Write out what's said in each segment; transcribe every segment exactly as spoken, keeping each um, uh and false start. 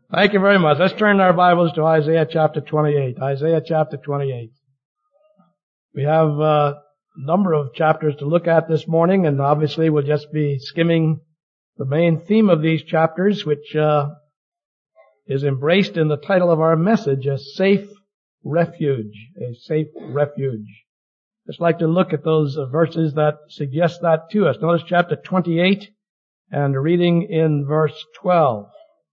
Thank you very much. Let's turn our Bibles to Isaiah chapter twenty-eight. Isaiah chapter twenty-eight. We have uh, a number of chapters to look at this morning, and obviously we'll just be skimming the main theme of these chapters, which uh, is embraced in the title of our message, A Safe Refuge. A Safe Refuge. Just like to look at those uh, verses that suggest that to us. Notice chapter twenty-eight and reading in verse twelve.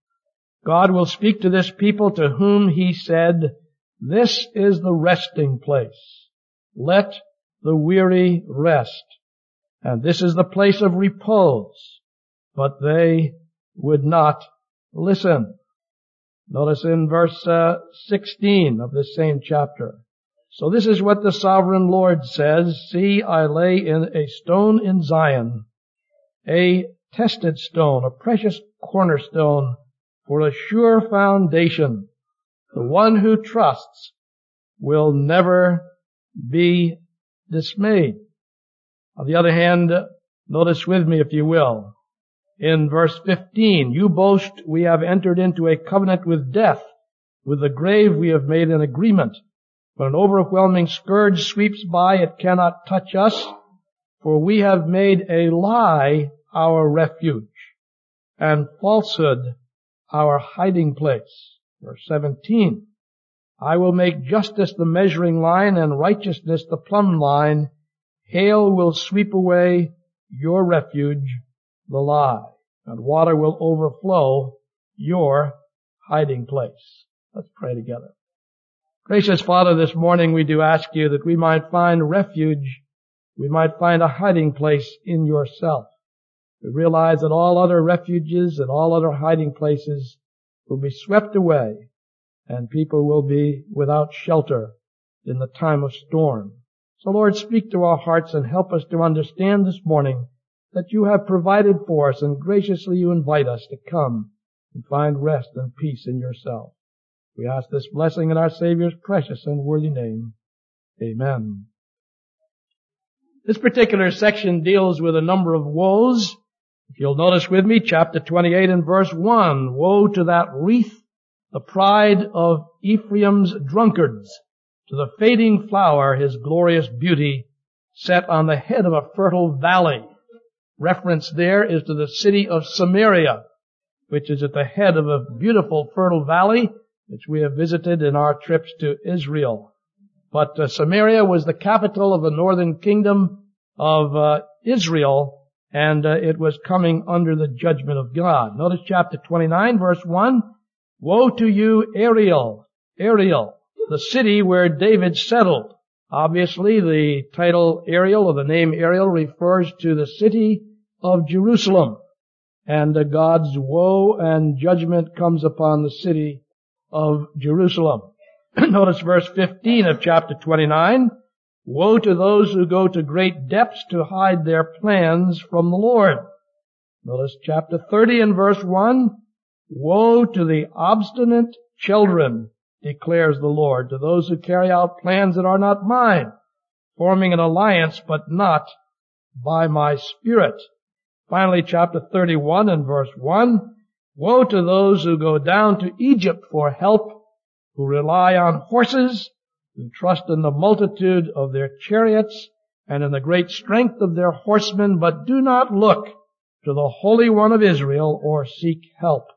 God will speak to this people to whom he said, "This is the resting place. Let the weary rest. And this is the place of repose." But they would not listen. Notice in verse uh, sixteen of this same chapter. "So this is what the sovereign Lord says, See, I lay in a stone in Zion, a tested stone, a precious cornerstone, for a sure foundation. The one who trusts will never be dismayed." On the other hand, notice with me, if you will, in verse fifteen, "You boast, we have entered into a covenant with death. With the grave we have made an agreement. When an overwhelming scourge sweeps by, it cannot touch us, for we have made a lie our refuge, and falsehood our hiding place." Verse seventeen, "I will make justice the measuring line and righteousness the plumb line. Hail will sweep away your refuge, the lie, and water will overflow your hiding place." Let's pray together. Gracious Father, this morning we do ask you that we might find refuge, we might find a hiding place in yourself. We realize that all other refuges and all other hiding places will be swept away, and people will be without shelter in the time of storm. So Lord, speak to our hearts and help us to understand this morning that you have provided for us, and graciously you invite us to come and find rest and peace in yourself. We ask this blessing in our Savior's precious and worthy name. Amen. This particular section deals with a number of woes. If you'll notice with me, chapter twenty-eight and verse one, "Woe to that wreath, the pride of Ephraim's drunkards, to the fading flower, his glorious beauty, set on the head of a fertile valley." Reference there is to the city of Samaria, which is at the head of a beautiful fertile valley, which we have visited in our trips to Israel. But uh, Samaria was the capital of the northern kingdom of uh, Israel, and uh, it was coming under the judgment of God. Notice chapter twenty-nine, verse one. "Woe to you, Ariel, Ariel, the city where David settled." Obviously, the title Ariel, or the name Ariel, refers to the city of Jerusalem. And uh, God's woe and judgment comes upon the city of Jerusalem. Notice verse fifteen of chapter twenty-nine. "Woe to those who go to great depths to hide their plans from the Lord." Notice chapter thirty and verse one. "Woe to the obstinate children, declares the Lord, to those who carry out plans that are not mine, forming an alliance but not by my Spirit." Finally, chapter thirty-one and verse one. "Woe to those who go down to Egypt for help, who rely on horses, who trust in the multitude of their chariots and in the great strength of their horsemen, but do not look to the Holy One of Israel or seek help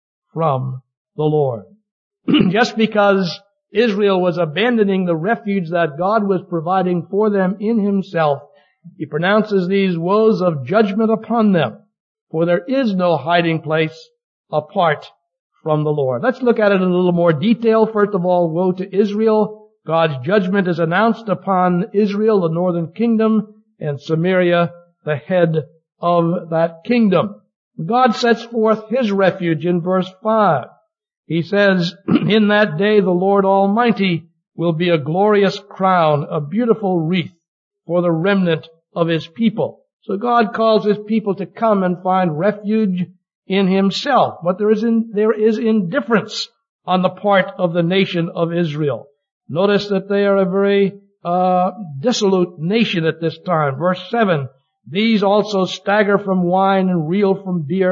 from the Lord." Just because Israel was abandoning the refuge that God was providing for them in himself, he pronounces these woes of judgment upon them. For there is no hiding place apart from the Lord. Let's look at it in a little more detail. First of all, woe to Israel. God's judgment is announced upon Israel, the northern kingdom, and Samaria, the head of that kingdom. God sets forth his refuge in verse five. He says, "In that day the Lord Almighty will be a glorious crown, a beautiful wreath for the remnant of his people." So God calls his people to come and find refuge in himself. But there is, in, there is indifference on the part of the nation of Israel. Notice that they are a very uh dissolute nation at this time. Verse seven, "These also stagger from wine and reel from beer.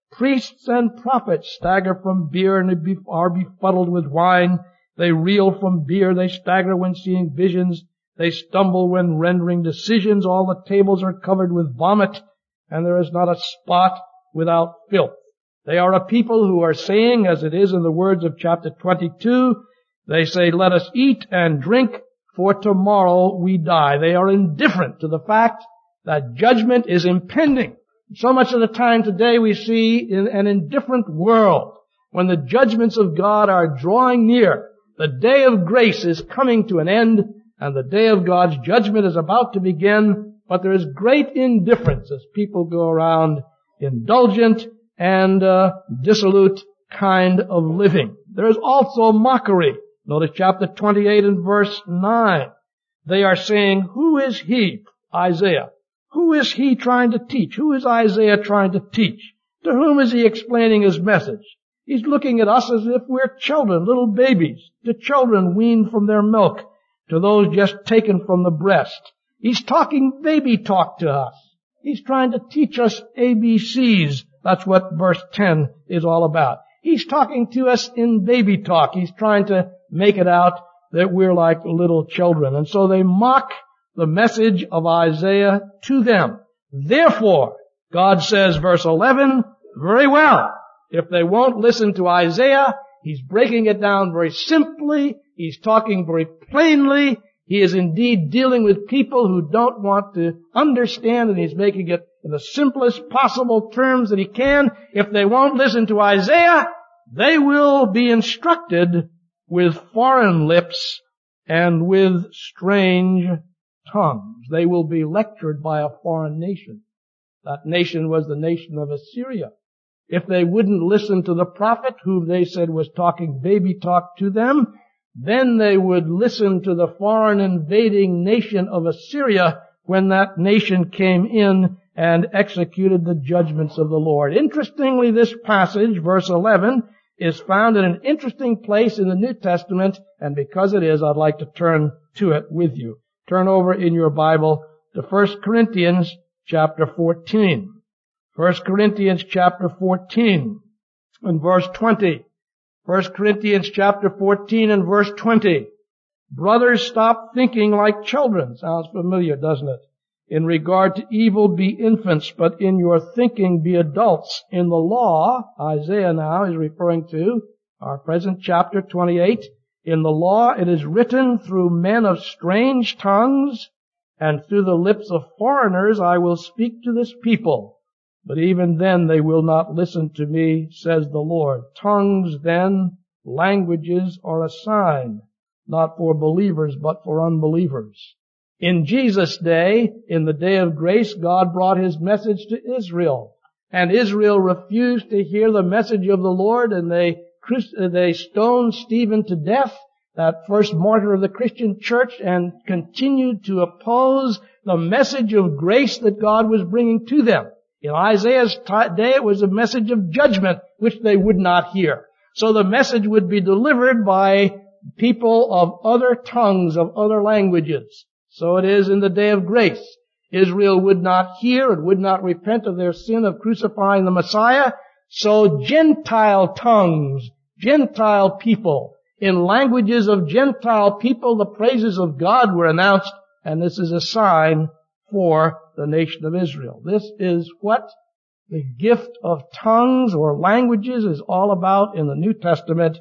Priests and prophets stagger from beer and are befuddled with wine. They reel from beer. They stagger when seeing visions. They stumble when rendering decisions. All the tables are covered with vomit, and there is not a spot without filth. They are a people who are saying, as it is in the words of chapter twenty-two, they say, let us eat and drink, for tomorrow we die. They are indifferent to the fact that judgment is impending. So much of the time today we see in an indifferent world, when the judgments of God are drawing near, the day of grace is coming to an end, and the day of God's judgment is about to begin, but there is great indifference as people go around indulgent and uh, dissolute kind of living. There is also mockery. Notice chapter twenty-eight and verse nine. They are saying, who is he, Isaiah? Who is he trying to teach? Who is Isaiah trying to teach? To whom is he explaining his message? He's looking at us as if we're children, little babies, to children weaned from their milk, to those just taken from the breast. He's talking baby talk to us. He's trying to teach us A B Cs. That's what verse ten is all about. He's talking to us in baby talk. He's trying to make it out that we're like little children. And so they mock the message of Isaiah to them. Therefore, God says, verse eleven, very well. If they won't listen to Isaiah, he's breaking it down very simply. He's talking very plainly. He is indeed dealing with people who don't want to understand, and he's making it in the simplest possible terms that he can. If they won't listen to Isaiah, they will be instructed with foreign lips and with strange tongues. They will be lectured by a foreign nation. That nation was the nation of Assyria. If they wouldn't listen to the prophet, who they said was talking baby talk to them, then they would listen to the foreign invading nation of Assyria when that nation came in and executed the judgments of the Lord. Interestingly, this passage, verse eleven, is found in an interesting place in the New Testament, and because it is, I'd like to turn to it with you. Turn over in your Bible to First Corinthians chapter fourteen. First Corinthians chapter fourteen and verse twenty. First Corinthians chapter fourteen and verse twenty. Brothers, stop thinking like children. Sounds familiar, doesn't it? In regard to evil, be infants, but in your thinking be adults. In the law, Isaiah now is referring to our present chapter twenty-eight. In the law it is written, through men of strange tongues and through the lips of foreigners I will speak to this people. But even then they will not listen to me, says the Lord. Tongues then, languages are a sign, not for believers but for unbelievers. In Jesus' day, in the day of grace, God brought his message to Israel. And Israel refused to hear the message of the Lord, and they they stoned Stephen to death, that first martyr of the Christian church, and continued to oppose the message of grace that God was bringing to them. In Isaiah's day, it was a message of judgment, which they would not hear. So the message would be delivered by people of other tongues, of other languages. So it is in the day of grace. Israel would not hear and would not repent of their sin of crucifying the Messiah. So Gentile tongues, Gentile people, in languages of Gentile people, the praises of God were announced, and this is a sign for the nation of Israel. This is what the gift of tongues or languages is all about in the New Testament,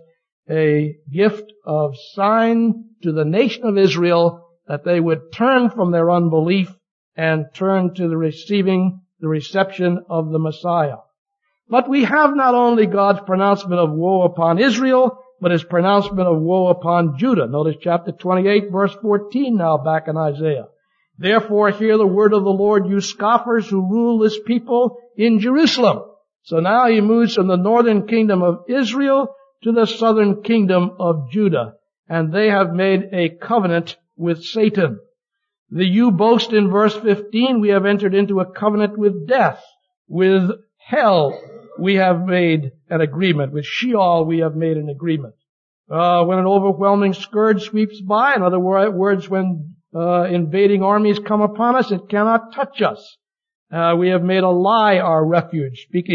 a gift of sign to the nation of Israel that they would turn from their unbelief and turn to the receiving, the reception of the Messiah. But we have not only God's pronouncement of woe upon Israel, but his pronouncement of woe upon Judah. Notice chapter twenty-eight, verse fourteen now back in Isaiah. Therefore hear the word of the Lord, you scoffers who rule this people in Jerusalem. So now he moves from the northern kingdom of Israel to the southern kingdom of Judah. And they have made a covenant with Satan. The you boast in verse fifteen, we have entered into a covenant with death. With hell we have made an agreement. With Sheol we have made an agreement. Uh, when an overwhelming scourge sweeps by, in other words, when uh, invading armies come upon us, it cannot touch us. Uh, we have made a lie our refuge, speaking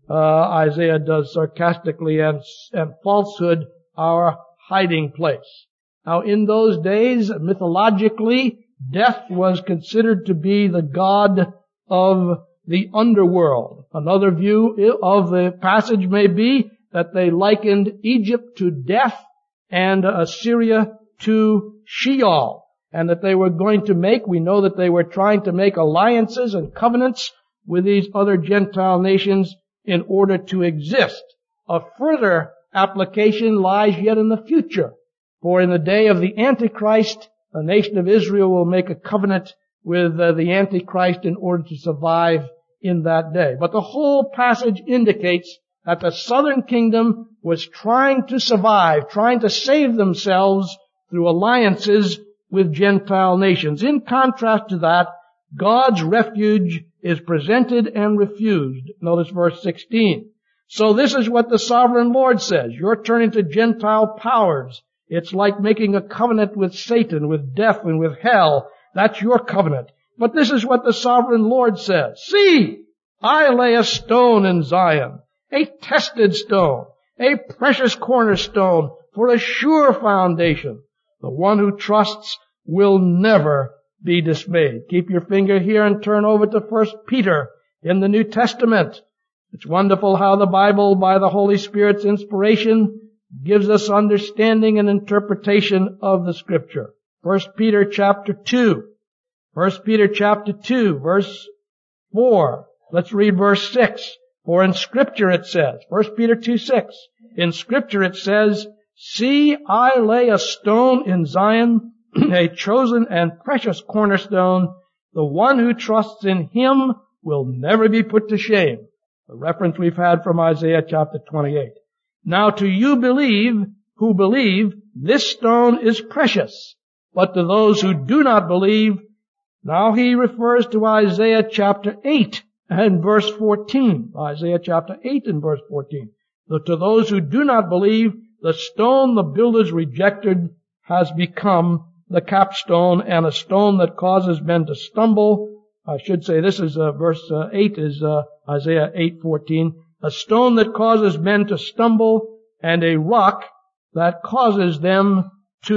uh, Isaiah does sarcastically, and, and falsehood our hiding place. Now, in those days, mythologically, death was considered to be the god of the underworld. Another view of the passage may be that they likened Egypt to death and Assyria to Sheol, and that they were going to make, we know that they were trying to make alliances and covenants with these other Gentile nations in order to exist. A further application lies yet in the future, for in the day of the Antichrist, the nation of Israel will make a covenant with uh, the Antichrist in order to survive in that day. But the whole passage indicates that the southern kingdom was trying to survive, trying to save themselves through alliances with Gentile nations. In contrast to that, God's refuge is presented and refused. Notice verse sixteen. So this is what the sovereign Lord says. You're turning to Gentile powers. It's like making a covenant with Satan, with death, and with hell. That's your covenant. But this is what the sovereign Lord says. See, I lay a stone in Zion, a tested stone, a precious cornerstone for a sure foundation. The one who trusts will never be dismayed. Keep your finger here and turn over to First Peter in the New Testament. It's wonderful how the Bible, by the Holy Spirit's inspiration, gives us understanding and interpretation of the Scripture. First Peter chapter two. First Peter chapter two, verse four. Let's read verse six. For in Scripture it says, First Peter two six, in Scripture it says, See, I lay a stone in Zion, a chosen and precious cornerstone. The one who trusts in him will never be put to shame. The reference we've had from Isaiah chapter twenty-eight. Now to you believe, who believe, this stone is precious. But to those who do not believe, now he refers to Isaiah chapter eight and verse fourteen. Isaiah chapter eight and verse fourteen. So to those who do not believe, the stone the builders rejected has become the capstone, and a stone that causes men to stumble. I should say this is uh, verse uh, eight is uh, Isaiah eight fourteen. A stone that causes men to stumble, and a rock that causes them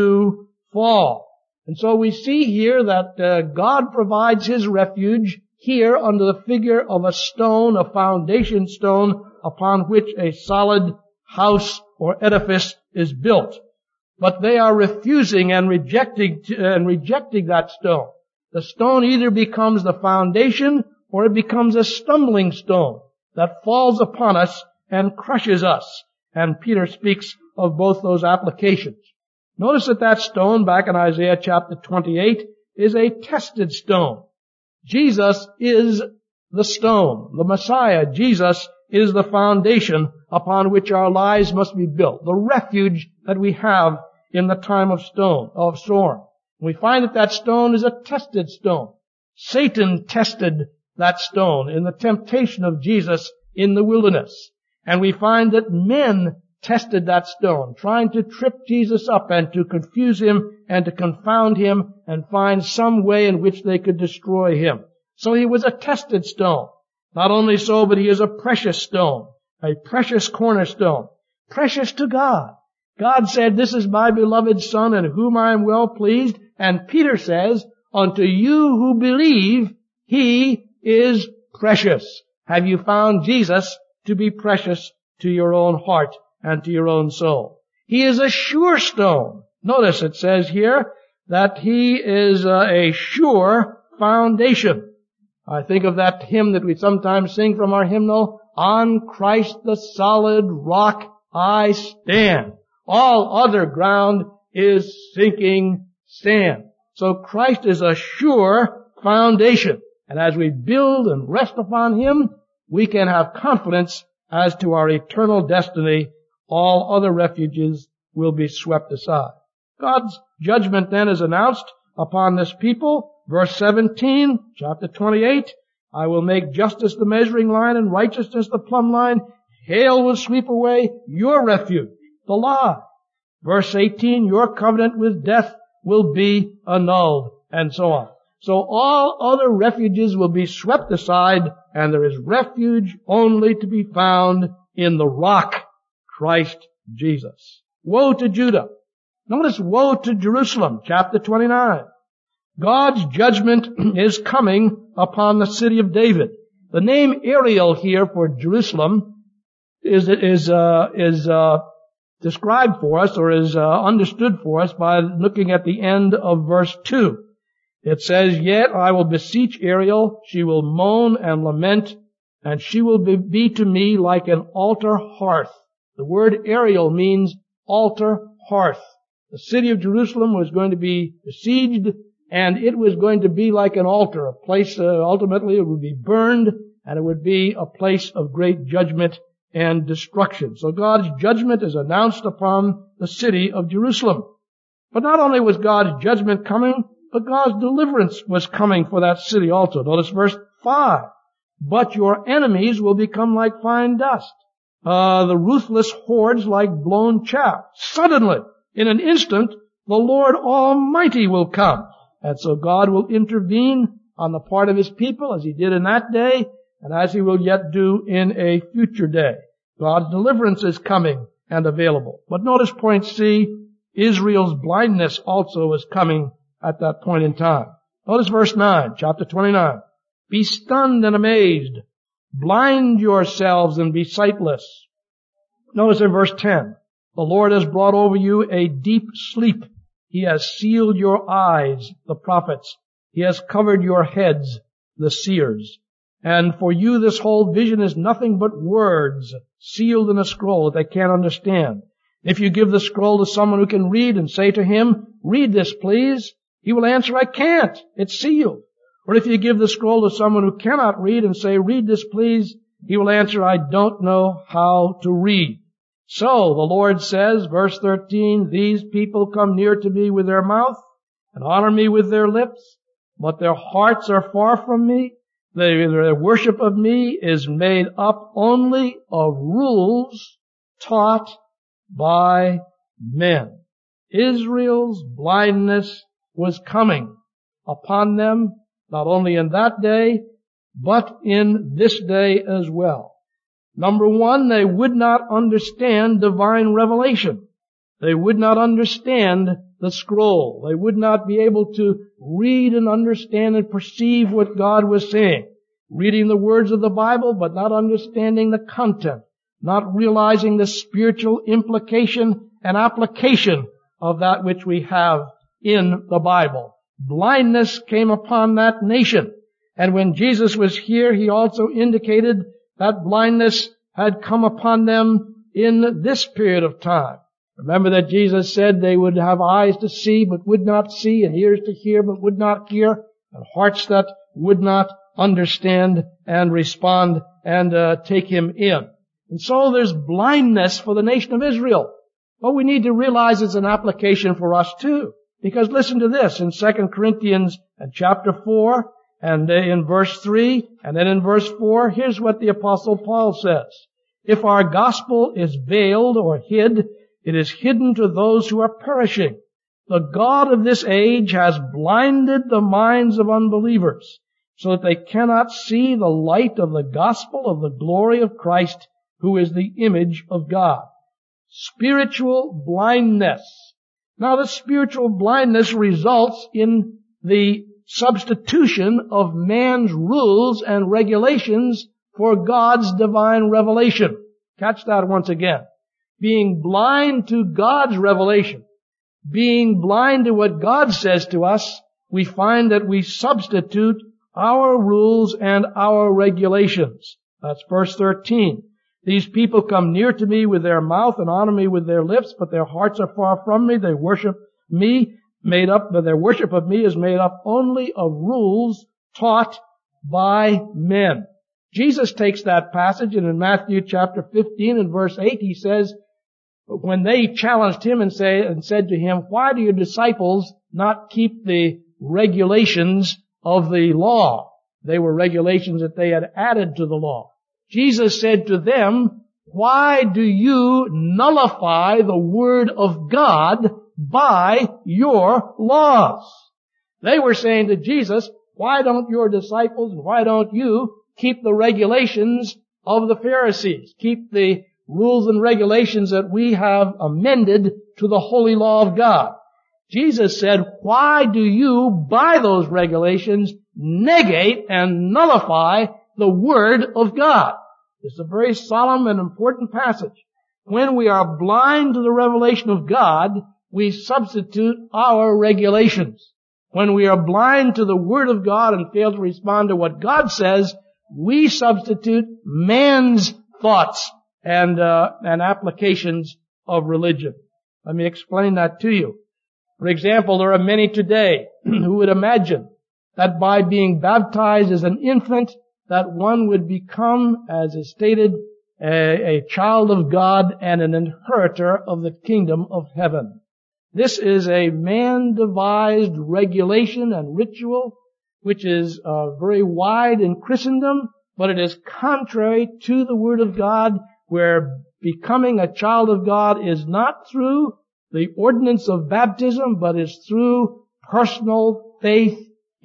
to fall. And so we see here that uh, God provides His refuge here under the figure of a stone, a foundation stone, upon which a solid house or edifice is built. But they are refusing and rejecting and rejecting that stone. The stone either becomes the foundation or it becomes a stumbling stone that falls upon us and crushes us. And Peter speaks of both those applications. Notice that that stone back in Isaiah chapter twenty-eight is a tested stone. Jesus is the stone. The Messiah, Jesus, is the foundation upon which our lives must be built. The refuge that we have in the time of stone, of storm. We find that that stone is a tested stone. Satan tested that stone in the temptation of Jesus in the wilderness. And we find that men tested that stone, trying to trip Jesus up and to confuse him and to confound him and find some way in which they could destroy him. So he was a tested stone. Not only so, but he is a precious stone, a precious cornerstone, precious to God. God said, this is my beloved Son in whom I am well pleased. And Peter says, unto you who believe, he is precious. Have you found Jesus to be precious to your own heart and to your own soul? He is a sure stone. Notice it says here that he is a sure foundation. I think of that hymn that we sometimes sing from our hymnal, On Christ the solid rock I stand. All other ground is sinking sand. So Christ is a sure foundation. And as we build and rest upon Him, we can have confidence as to our eternal destiny. All other refuges will be swept aside. God's judgment then is announced upon this people. Verse seventeen, chapter twenty-eight, I will make justice the measuring line and righteousness the plumb line. Hail will sweep away your refuge, the lie. Verse eighteen, your covenant with death will be annulled, and so on. So all other refuges will be swept aside, and there is refuge only to be found in the rock, Christ Jesus. Woe to Judah. Notice woe to Jerusalem, chapter twenty-nine. God's judgment is coming upon the city of David. The name Ariel here for Jerusalem is, is, uh, is, uh, described for us or is, uh, understood for us by looking at the end of verse two. It says, "Yet I will beseech Ariel, she will moan and lament, and she will be, be to me like an altar hearth." The word Ariel means altar hearth. The city of Jerusalem was going to be besieged, and it was going to be like an altar, a place, uh, ultimately it would be burned, and it would be a place of great judgment and destruction. So God's judgment is announced upon the city of Jerusalem. But not only was God's judgment coming, but God's deliverance was coming for that city also. Notice verse five. "But your enemies will become like fine dust, uh, the ruthless hordes like blown chaff. Suddenly, in an instant, the Lord Almighty will come." And so God will intervene on the part of His people as He did in that day and as He will yet do in a future day. God's deliverance is coming and available. But notice point C, Israel's blindness also is coming at that point in time. Notice verse nine, chapter twenty-nine. "Be stunned and amazed. Blind yourselves and be sightless." Notice in verse ten. "The Lord has brought over you a deep sleep. He has sealed your eyes, the prophets. He has covered your heads, the seers. And for you this whole vision is nothing but words sealed in a scroll that they can't understand. If you give the scroll to someone who can read and say to him, 'Read this, please,' he will answer, 'I can't. It's sealed.' Or if you give the scroll to someone who cannot read and say, 'Read this, please,' he will answer, 'I don't know how to read.' So the Lord says, verse thirteen, 'These people come near to me with their mouth and honor me with their lips, but their hearts are far from me. Their worship of me is made up only of rules taught by men.'" Israel's blindness was coming upon them, not only in that day, but in this day as well. Number one, they would not understand divine revelation. They would not understand the scroll. They would not be able to read and understand and perceive what God was saying. Reading the words of the Bible, but not understanding the content. Not realizing the spiritual implication and application of that which we have in the Bible. Blindness came upon that nation. And when Jesus was here, He also indicated that blindness had come upon them in this period of time. Remember that Jesus said they would have eyes to see but would not see, and ears to hear but would not hear, and hearts that would not understand and respond and uh, take Him in. And so there's blindness for the nation of Israel. But we need to realize it's an application for us too. Because listen to this in Second Corinthians chapter four, and in verse three, and then in verse four, here's what the Apostle Paul says. "If our gospel is veiled or hid, it is hidden to those who are perishing. The God of this age has blinded the minds of unbelievers, so that they cannot see the light of the gospel of the glory of Christ, who is the image of God." Spiritual blindness. Now, the spiritual blindness results in the substitution of man's rules and regulations for God's divine revelation. Catch that once again. Being blind to God's revelation, being blind to what God says to us, we find that we substitute our rules and our regulations. That's verse thirteen. "These people come near to me with their mouth and honor me with their lips, but their hearts are far from me. They worship me, made up, but their worship of me is made up only of rules taught by men." Jesus takes that passage, and in Matthew chapter fifteen and verse eight, He says, when they challenged Him and say, and said to Him, "Why do your disciples not keep the regulations of the law?" They were regulations that they had added to the law. Jesus said to them, "Why do you nullify the Word of God by your laws?" They were saying to Jesus, why don't your disciples and why don't you keep the regulations of the Pharisees? Keep the rules and regulations that we have amended to the holy law of God. Jesus said, why do you, by those regulations, negate and nullify the Word of God? This is a very solemn and important passage. When we are blind to the revelation of God, we substitute our regulations. When we are blind to the Word of God and fail to respond to what God says, we substitute man's thoughts and uh, and applications of religion. Let me explain that to you. For example, there are many today who would imagine that by being baptized as an infant, that one would become, as is stated, a, a child of God and an inheritor of the kingdom of heaven. This is a man-devised regulation and ritual which is uh, very wide in Christendom, but it is contrary to the Word of God, where becoming a child of God is not through the ordinance of baptism, but is through personal faith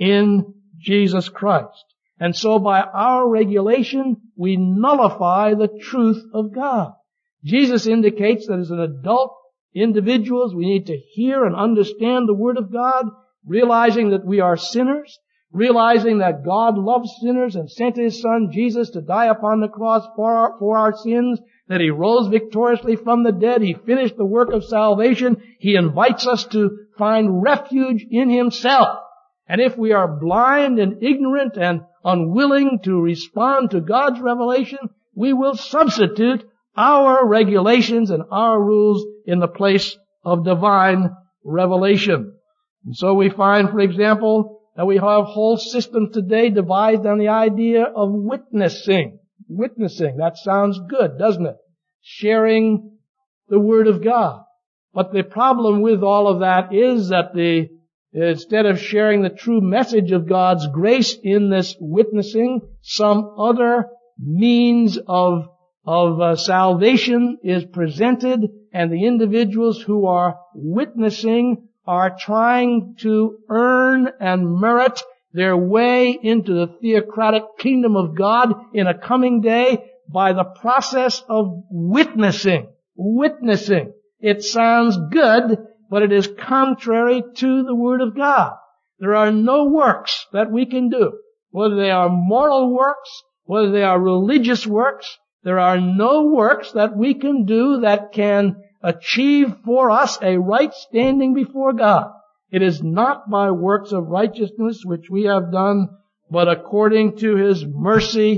in Jesus Christ. And so by our regulation, we nullify the truth of God. Jesus indicates that as an adult individuals, we need to hear and understand the Word of God, realizing that we are sinners, realizing that God loves sinners and sent His Son Jesus to die upon the cross for our, for our sins, that He rose victoriously from the dead. He finished the work of salvation. He invites us to find refuge in Himself. And if we are blind and ignorant and unwilling to respond to God's revelation, we will substitute our regulations and our rules in the place of divine revelation. And so we find, for example, that we have whole systems today devised on the idea of witnessing. Witnessing. That sounds good, doesn't it? Sharing the Word of God. But the problem with all of that is that the instead of sharing the true message of God's grace in this witnessing, some other means of of uh, salvation is presented, and the individuals who are witnessing are trying to earn and merit their way into the theocratic kingdom of God in a coming day by the process of witnessing. Witnessing. It sounds good, but it is contrary to the Word of God. There are no works that we can do, whether they are moral works, whether they are religious works. There are no works that we can do that can achieve for us a right standing before God. It is not by works of righteousness which we have done, but according to His mercy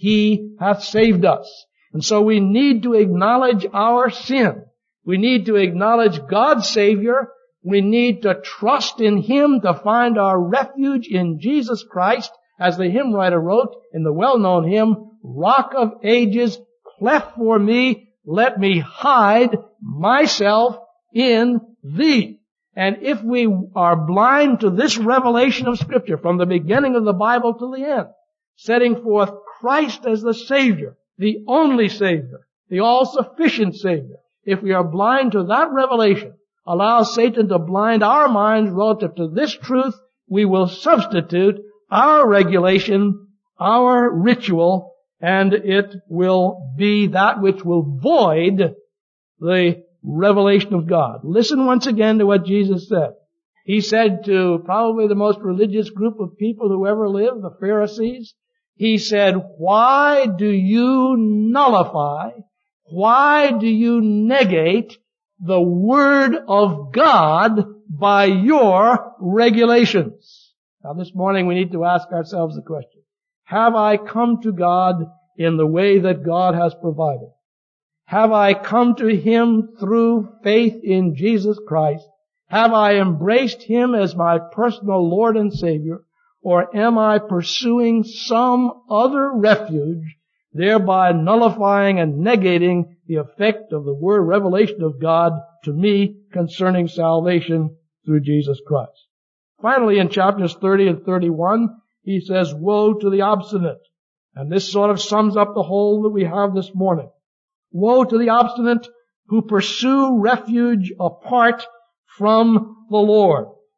He hath saved us. And so we need to acknowledge our sin. We need to acknowledge God's Savior. We need to trust in Him to find our refuge in Jesus Christ, as the hymn writer wrote in the well-known hymn, Rock of Ages, cleft for me, let me hide myself in Thee. And if we are blind to this revelation of Scripture from the beginning of the Bible to the end, setting forth Christ as the Savior, the only Savior, the all-sufficient Savior, if we are blind to that revelation, allow Satan to blind our minds relative to this truth, we will substitute our regulation, our ritual, and it will be that which will void the revelation of God. Listen once again to what Jesus said. He said to probably the most religious group of people who ever lived, the Pharisees, He said, why do you nullify, why do you negate the Word of God by your regulations? Now this morning we need to ask ourselves the question, have I come to God in the way that God has provided? Have I come to Him through faith in Jesus Christ? Have I embraced Him as my personal Lord and Savior? Or am I pursuing some other refuge, thereby nullifying and negating the effect of the word revelation of God to me concerning salvation through Jesus Christ? Finally, in chapters thirty and thirty-one, He says, woe to the obstinate. And this sort of sums up the whole that we have this morning. Woe to the obstinate who pursue refuge apart from the Lord.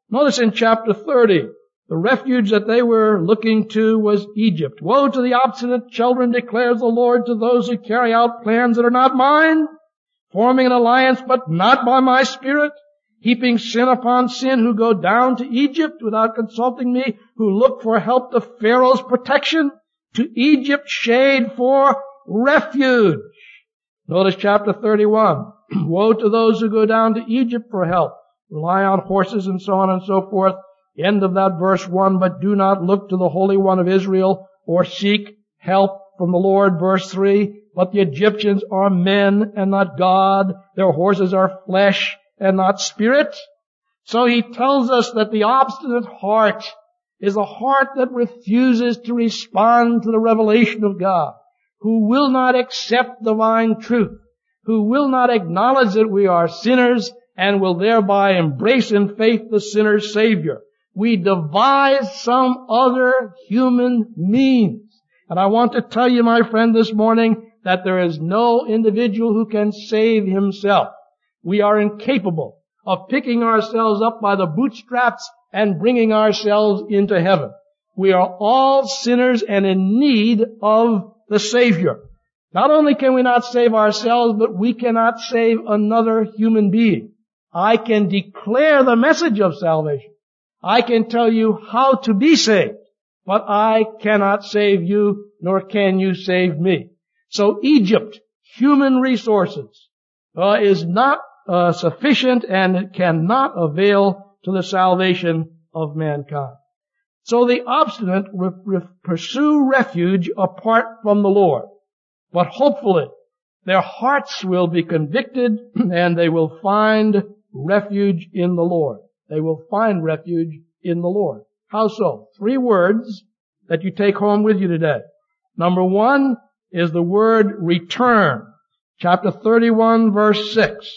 Notice in chapter thirty, the refuge that they were looking to was Egypt. Woe to the obstinate children, declares the Lord, to those who carry out plans that are not mine, forming an alliance but not by my Spirit, heaping sin upon sin, who go down to Egypt without consulting me, who look for help to Pharaoh's protection, to Egypt shade for refuge. Notice chapter thirty-one. Woe to those who go down to Egypt for help, rely on horses and so on and so forth. End of that verse one, but do not look to the Holy One of Israel or seek help from the Lord. Verse three, but the Egyptians are men and not God. Their horses are flesh and not spirit. So he tells us that the obstinate heart is a heart that refuses to respond to the revelation of God, who will not accept divine truth, who will not acknowledge that we are sinners and will thereby embrace in faith the sinner's Savior. We devise some other human means. And I want to tell you, my friend, this morning that there is no individual who can save himself. We are incapable of picking ourselves up by the bootstraps and bringing ourselves into heaven. We are all sinners and in need of the Savior. Not only can we not save ourselves, but we cannot save another human being. I can declare the message of salvation. I can tell you how to be saved, but I cannot save you, nor can you save me. So Egypt, human resources, uh, is not uh, sufficient, and it cannot avail to the salvation of mankind. So the obstinate re- re- pursue refuge apart from the Lord. But hopefully, their hearts will be convicted and they will find refuge in the Lord. They will find refuge in the Lord. How so? Three words that you take home with you today. Number one is the word return. Chapter thirty-one, verse six.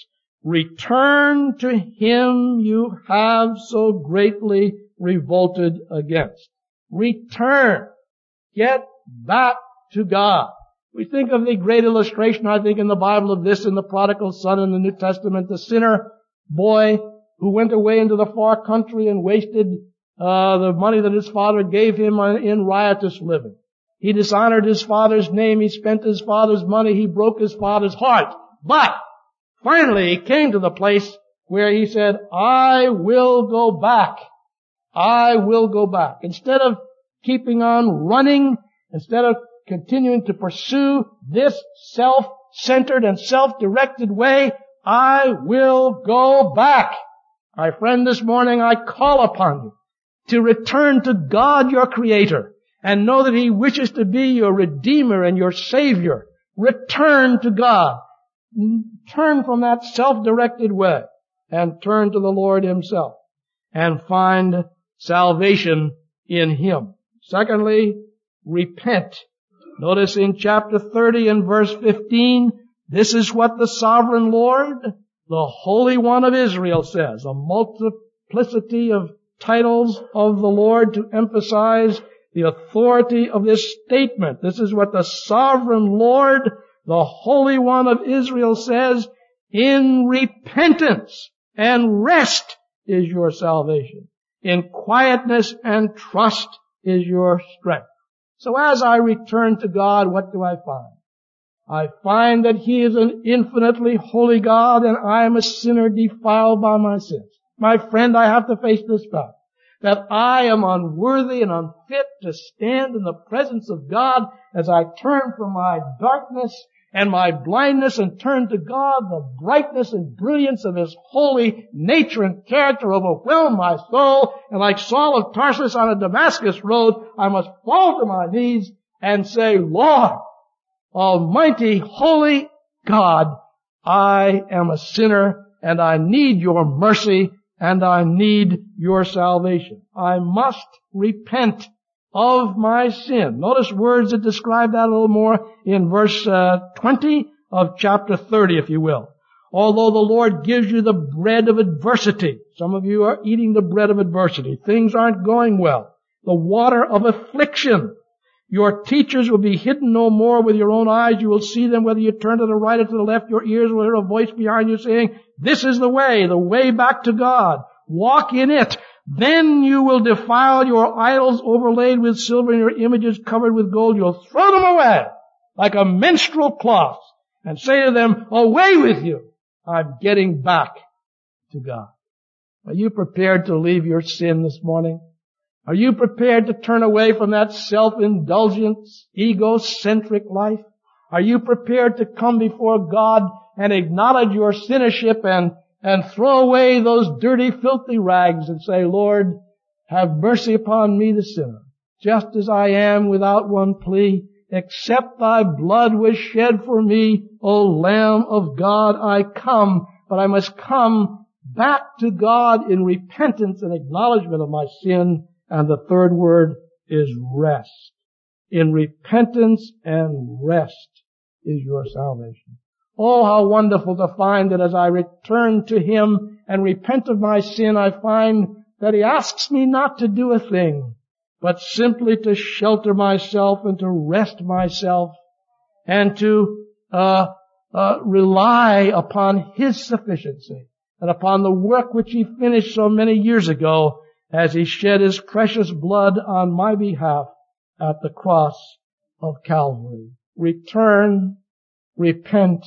Return to him you have so greatly revolted against. Return. Get back to God. We think of the great illustration, I think, in the Bible of this in the prodigal son in the New Testament, the sinner boy who went away into the far country and wasted uh, the money that his father gave him in riotous living. He dishonored his father's name. He spent his father's money. He broke his father's heart. But finally he came to the place where he said, I will go back. I will go back. Instead of keeping on running, instead of continuing to pursue this self-centered and self-directed way, I will go back. My friend, this morning I call upon you to return to God your Creator and know that He wishes to be your Redeemer and your Savior. Return to God. Turn from that self-directed way and turn to the Lord Himself and find salvation in Him. Secondly, repent. Notice in chapter thirty and verse fifteen, this is what the sovereign Lord, the Holy One of Israel, says. A multiplicity of titles of the Lord to emphasize the authority of this statement. This is what the sovereign Lord, the Holy One of Israel, says. In repentance and rest is your salvation. In quietness and trust is your strength. So as I return to God, what do I find? I find that He is an infinitely holy God and I am a sinner defiled by my sins. My friend, I have to face this fact, that I am unworthy and unfit to stand in the presence of God as I turn from my darkness and my blindness and turn to God. The brightness and brilliance of His holy nature and character overwhelm my soul, and like Saul of Tarsus on a Damascus road, I must fall to my knees and say, Lord, Almighty, holy God, I am a sinner and I need your mercy and I need your salvation. I must repent of my sin. Notice words that describe that a little more in verse uh, twenty of chapter thirty, if you will. Although the Lord gives you the bread of adversity. Some of you are eating the bread of adversity. Things aren't going well. The water of affliction. Your teachers will be hidden no more. With your own eyes you will see them, whether you turn to the right or to the left. Your ears will hear a voice behind you saying, this is the way, the way back to God. Walk in it. Then you will defile your idols overlaid with silver and your images covered with gold. You'll throw them away like a minstrel cloth and say to them, away with you. I'm getting back to God. Are you prepared to leave your sin this morning? Are you prepared to turn away from that self-indulgent, egocentric life? Are you prepared to come before God and acknowledge your sinnership and, and throw away those dirty, filthy rags and say, Lord, have mercy upon me, the sinner, just as I am without one plea, except thy blood was shed for me, O Lamb of God, I come, but I must come back to God in repentance and acknowledgement of my sin. And the third word is rest. In repentance and rest is your salvation. Oh, how wonderful to find that as I return to Him and repent of my sin, I find that He asks me not to do a thing, but simply to shelter myself and to rest myself and to uh, uh, rely upon His sufficiency and upon the work which He finished so many years ago as He shed His precious blood on my behalf at the cross of Calvary. Return, repent,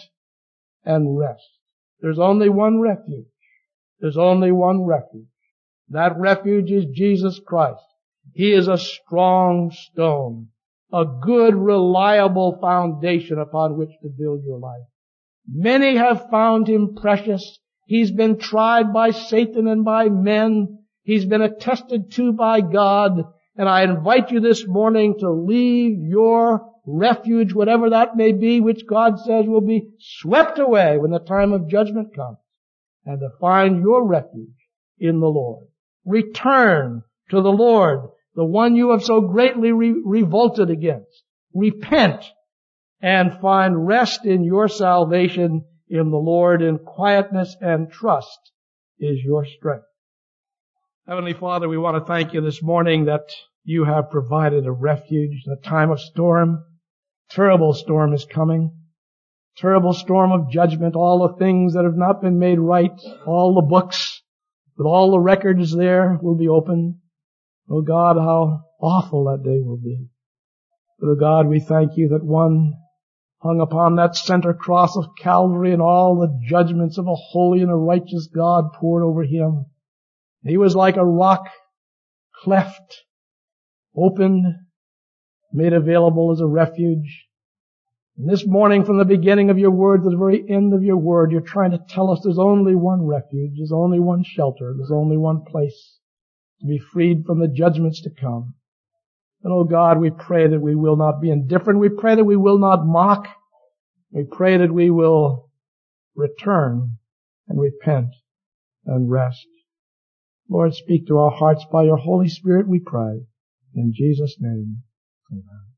and rest. There's only one refuge. There's only one refuge. That refuge is Jesus Christ. He is a strong stone, a good, reliable foundation upon which to build your life. Many have found Him precious. He's been tried by Satan and by men. He's been attested to by God. And I invite you this morning to leave your refuge, whatever that may be, which God says will be swept away when the time of judgment comes, and to find your refuge in the Lord. Return to the Lord, the one you have so greatly re- revolted against. Repent and find rest in your salvation in the Lord. In quietness and trust is your strength. Heavenly Father, we want to thank you this morning that you have provided a refuge in a time of storm. Terrible storm is coming. Terrible storm of judgment. All the things that have not been made right, all the books with all the records there will be opened. Oh God, how awful that day will be. But oh God, we thank you that one hung upon that center cross of Calvary and all the judgments of a holy and a righteous God poured over Him. He was like a rock cleft, opened, made available as a refuge. And this morning, from the beginning of your word to the very end of your word, you're trying to tell us there's only one refuge, there's only one shelter, there's only one place to be freed from the judgments to come. And oh God, we pray that we will not be indifferent. We pray that we will not mock. We pray that we will return and repent and rest. Lord, speak to our hearts by your Holy Spirit, we pray. In Jesus' name, amen.